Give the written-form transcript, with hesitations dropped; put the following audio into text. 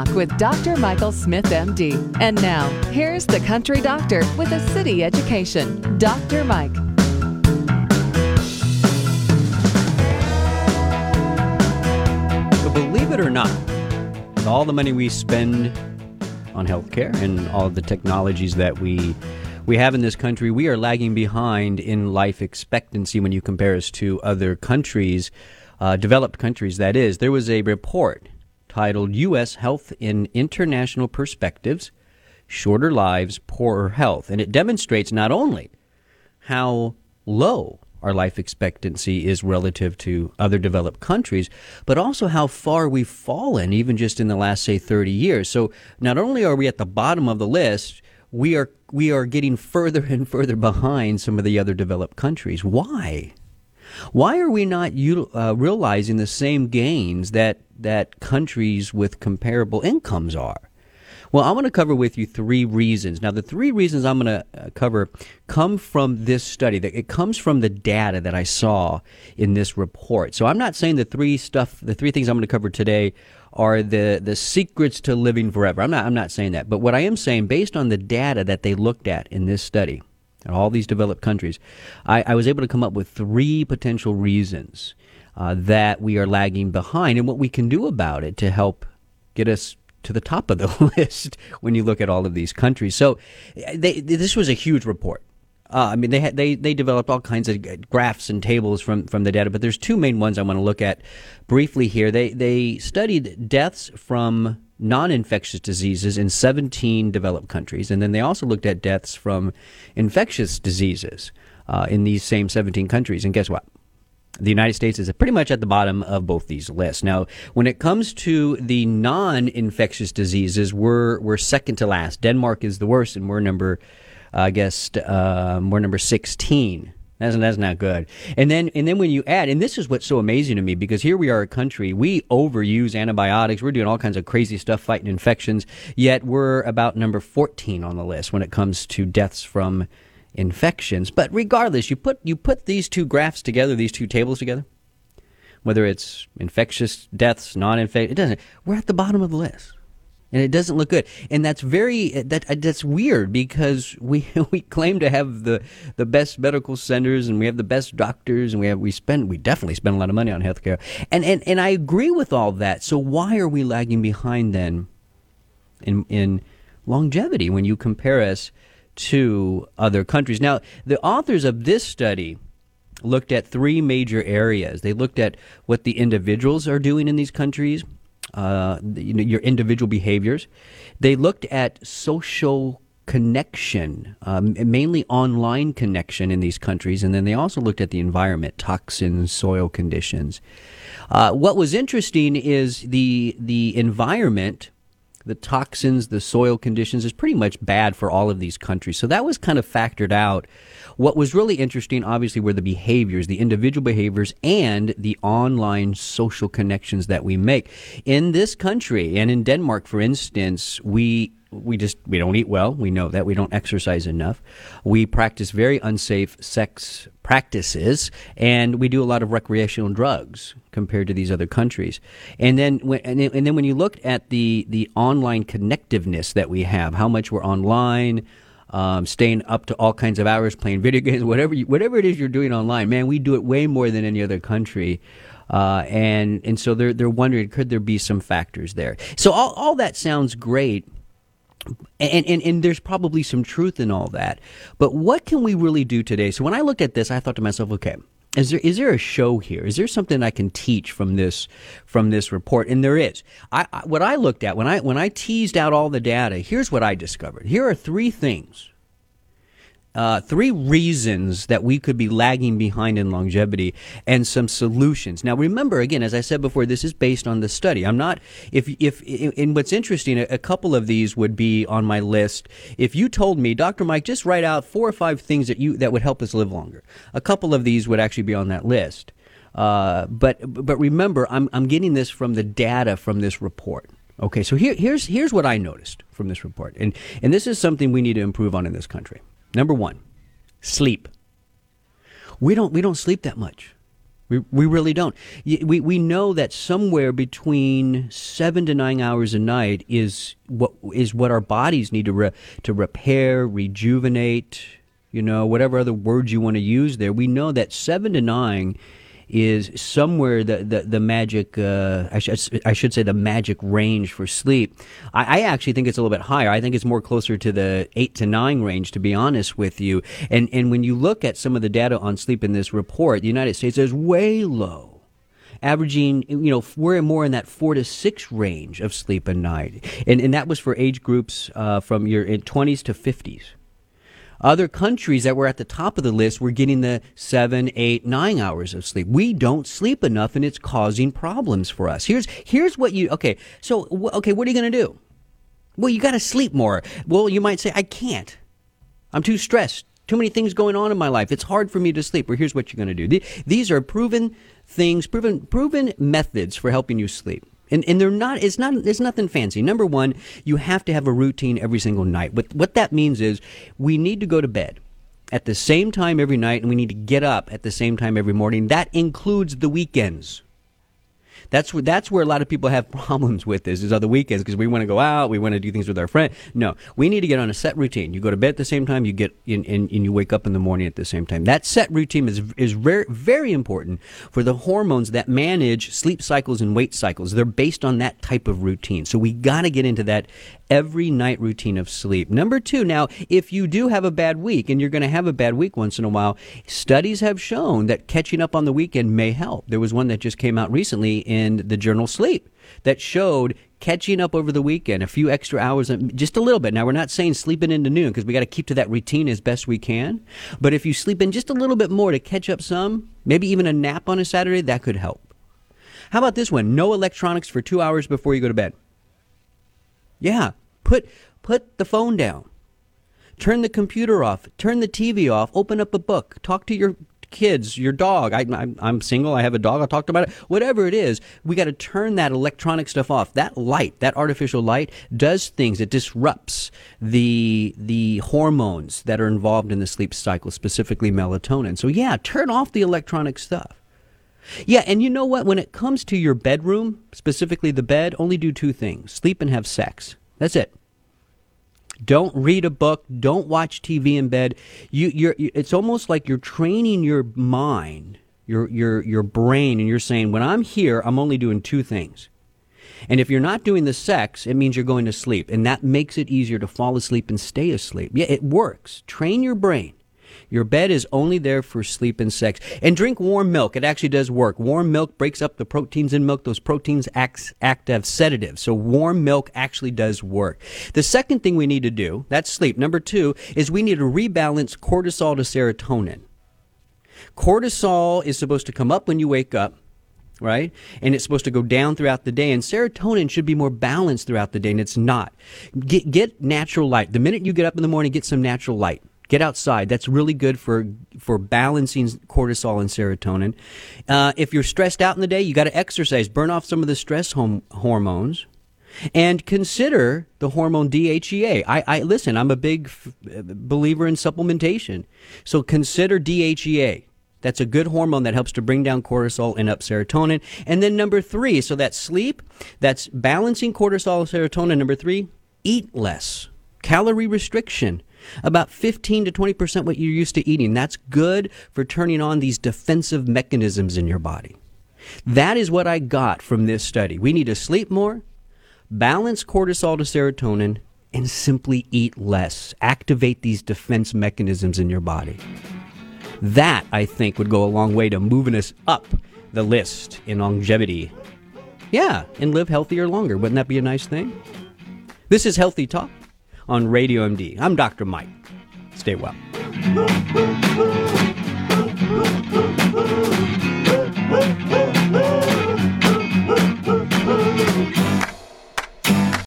Talk with Dr. Michael Smith, MD. And now, here's the country doctor with a city education, Dr. Mike. So believe it or not, with all the money we spend on healthcare and all of the technologies that we have in this country, we are lagging behind in life expectancy when you compare us to other countries, developed countries, that is. There was a report titled U.S. Health in International Perspectives, Shorter Lives, Poorer Health. And it demonstrates not only how low our life expectancy is relative to other developed countries, but also how far we've fallen even just in the last, say, 30 years. So not only are we at the bottom of the list, we are getting further and further behind some of the other developed countries. Why? Why are we not realizing the same gains that countries with comparable incomes are? Well, I'm going to cover with you three reasons. Now, the three reasons I'm going to cover come from this study. It comes from the data that I saw in this report. So I'm not saying the three things I'm going to cover today are the secrets to living forever. I'm not saying that. But what I am saying, based on the data that they looked at in this study, in all these developed countries, I was able to come up with three potential reasons that we are lagging behind and what we can do about it to help get us to the top of the list when you look at all of these countries. So this was a huge report. They developed all kinds of graphs and tables from the data, but there's two main ones I want to look at briefly here. They studied deaths from non-infectious diseases in 17 developed countries, and then they also looked at deaths from infectious diseases in these same 17 countries. And guess what? The United States is pretty much at the bottom of both these lists. Now, when it comes to the non-infectious diseases, we're second to last. Denmark is the worst, and we're number 16. That's not good. And then when you add, and this is what's so amazing to me, because here we are a country, we overuse antibiotics, we're doing all kinds of crazy stuff fighting infections, yet we're about number 14 on the list when it comes to deaths from infections. But regardless, you put these two graphs together, these two tables together, whether it's infectious deaths, non-infectious, it doesn't. We're at the bottom of the list. And it doesn't look good. And that's that's weird, because we claim to have the best medical centers, and we have the best doctors, and we definitely spend a lot of money on healthcare. And I agree with all that. So why are we lagging behind then in longevity when you compare us to other countries? Now, the authors of this study looked at three major areas. They looked at what the individuals are doing in these countries, your individual behaviors. They looked at social connection, mainly online connection in these countries, and then they also looked at the environment, toxins, soil conditions. What was interesting is the environment, the toxins, the soil conditions is pretty much bad for all of these countries. So that was kind of factored out. What was really interesting, obviously, were the behaviors, the individual behaviors, and the online social connections that we make. In this country, and in Denmark, for instance, we don't eat well. We know that. We don't exercise enough. We practice very unsafe sex practices, and we do a lot of recreational drugs compared to these other countries. And then when you look at the online connectiveness that we have, how much we're online, staying up to all kinds of hours, playing video games, whatever it is you're doing online, man, we do it way more than any other country. And so they're wondering, could there be some factors there? So all that sounds great. And there's probably some truth in all that. But what can we really do today? So when I looked at this, I thought to myself, okay, is there a show here? Is there something I can teach from this report? And there is. What I looked at when I teased out all the data, here's what I discovered. Here are three things. Three reasons that we could be lagging behind in longevity, and some solutions. Now, remember, again, as I said before, this is based on the study. I'm not, and what's interesting, a couple of these would be on my list. If you told me, Dr. Mike, just write out 4 or 5 things that would help us live longer, a couple of these would actually be on that list. But remember, I'm getting this from the data from this report. Okay, so here's what I noticed from this report, and this is something we need to improve on in this country. Number one, sleep. We don't sleep that much. We really don't. We know that somewhere between 7 to 9 hours a night is what our bodies need to repair, rejuvenate, whatever other words you want to use there. We know that 7 to 9 is somewhere the magic, I should say the magic range for sleep. I actually think it's a little bit higher. I think it's more closer to the 8 to 9 range, to be honest with you. And when you look at some of the data on sleep in this report, the United States is way low, averaging, we're more in that 4 to 6 range of sleep a night. And that was for age groups from your 20s to 50s. Other countries that were at the top of the list were getting the 7, 8, 9 hours of sleep. We don't sleep enough, and it's causing problems for us. Here's what what are you going to do? Well, you got to sleep more. Well, you might say, I can't. I'm too stressed. Too many things going on in my life. It's hard for me to sleep. Well, here's what you're going to do. These are proven things, proven methods for helping you sleep. And they're not. It's nothing fancy. Number one, you have to have a routine every single night. What that means is we need to go to bed at the same time every night, and we need to get up at the same time every morning. That includes the weekends. That's where a lot of people have problems with this, is on the weekends, because we want to go out, we want to do things with our friends. No, we need to get on a set routine. You go to bed at the same time, you get in, and you wake up in the morning at the same time. That set routine is very, very important for the hormones that manage sleep cycles and weight cycles. They're based on that type of routine. So we got to get into that every night routine of sleep. Number two, now, if you do have a bad week, and you're going to have a bad week once in a while, studies have shown that catching up on the weekend may help. There was one that just came out recently in the journal Sleep that showed catching up over the weekend, a few extra hours, just a little bit. Now, we're not saying sleeping into noon, because we got to keep to that routine as best we can. But if you sleep in just a little bit more to catch up some, maybe even a nap on a Saturday, that could help. How about this one? No electronics for 2 hours before you go to bed. Yeah, put the phone down. Turn the computer off. Turn the TV off. Open up a book. Talk to your kids, your dog. I'm single. I have a dog. I'll talk about it. Whatever it is, we got to turn that electronic stuff off. That light, that artificial light, does things. It disrupts the hormones that are involved in the sleep cycle, specifically melatonin. So yeah, turn off the electronic stuff. Yeah, and you know what? When it comes to your bedroom, specifically the bed, only do two things: sleep and have sex. That's it. Don't read a book. Don't watch TV in bed. It's almost like you're training your mind, your brain, and you're saying, when I'm here, I'm only doing two things. And if you're not doing the sex, it means you're going to sleep, and that makes it easier to fall asleep and stay asleep. Yeah, it works. Train your brain. Your bed is only there for sleep and sex. And drink warm milk. It actually does work. Warm milk breaks up the proteins in milk. Those proteins act as sedatives. So warm milk actually does work. The second thing we need to do, that's sleep. Number two is we need to rebalance cortisol to serotonin. Cortisol is supposed to come up when you wake up, right? And it's supposed to go down throughout the day. And serotonin should be more balanced throughout the day, and it's not. Get natural light. The minute you get up in the morning, get some natural light. Get outside. That's really good for balancing cortisol and serotonin. If you're stressed out in the day, you got to exercise. Burn off some of the stress hormones. And consider the hormone DHEA. Listen, I'm a big believer in supplementation. So consider DHEA. That's a good hormone that helps to bring down cortisol and up serotonin. And then number three, so that's sleep, that's balancing cortisol and serotonin. Number three, eat less. Calorie restriction. About 15 to 20% what you're used to eating. That's good for turning on these defensive mechanisms in your body. That is what I got from this study. We need to sleep more, balance cortisol to serotonin, and simply eat less. Activate these defense mechanisms in your body. That, I think, would go a long way to moving us up the list in longevity. Yeah, and live healthier longer. Wouldn't that be a nice thing? This is Healthy Talk on Radio MD. I'm Dr. Mike. Stay well.